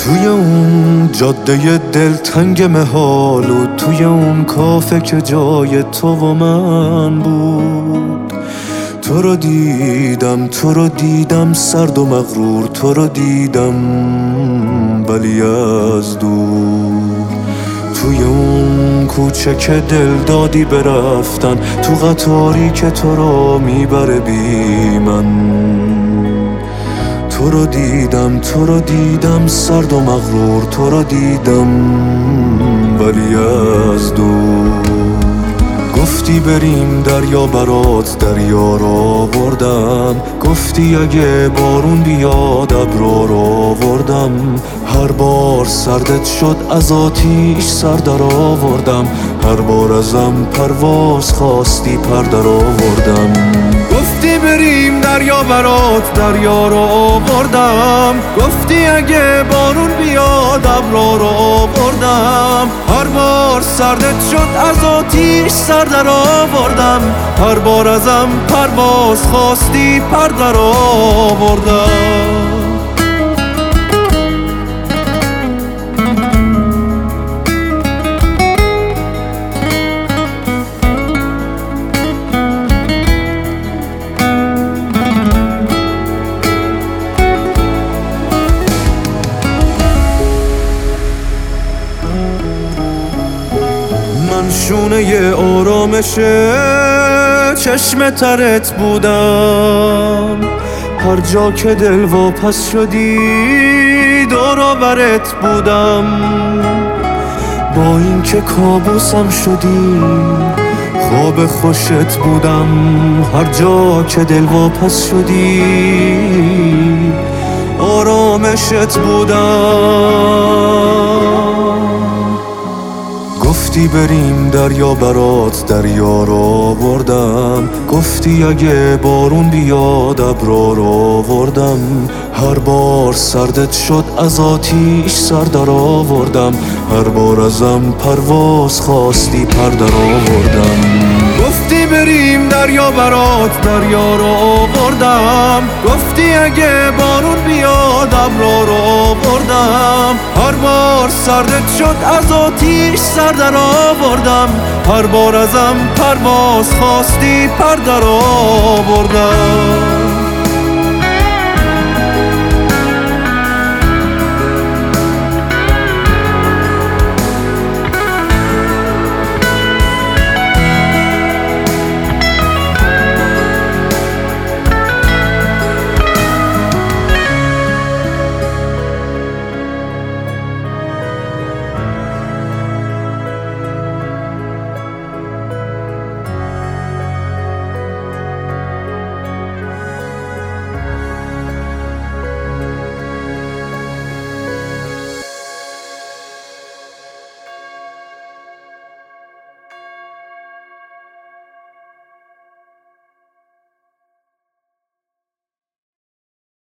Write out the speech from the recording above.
توی اون جاده دلتنگ محال و توی اون کافه که جای تو و من بود، تو رو دیدم سرد و مغرور، تو رو دیدم ولی از دور. توی اون کوچه که دل دادی برفتن، تو قطاری که تو رو میبره بی من، تو رو دیدم سرد و مغرور، تو رو دیدم ولی از دور. گفتی بریم دریا برات دریا رو آوردم، گفتی اگه بارون بیاد ابرو رو آوردم، هر بار سردت شد از آتیش سر در آوردم، هر بار ازم پرواز خواستی پر در آوردم. گفتی بریم دریا برات دریا رو آوردم، گفتی اگه بارون بیاد ابرو رو آوردم، هر بار سردت شد از آتیش سر در آوردم، هر بار ازم پرواز خواستی پر در آوردم. من شونه آرامش چشم ترت بودم، هر جا که دل واپس شدی دور و برت بودم، با این که کابوسم شدی خواب خوشت بودم، هر جا که دل واپس شدی آرامشت بودم. گفتی بریم دریا برات دریا رو آوردم، گفتی اگه بارون بیاد ابرو رو آوردم، هر بار سردت شد از آتیش سر در آوردم، هر بار ازم پرواز خواستی پر در آوردم. گفتی بریم دریا برات دریا رو آوردم، گفتی اگه بارون بیاد ابرو رو آوردم، هر بار سردت شد از آتیش سر در آوردم، هر بار ازم پرواز خواستی پر در آوردم.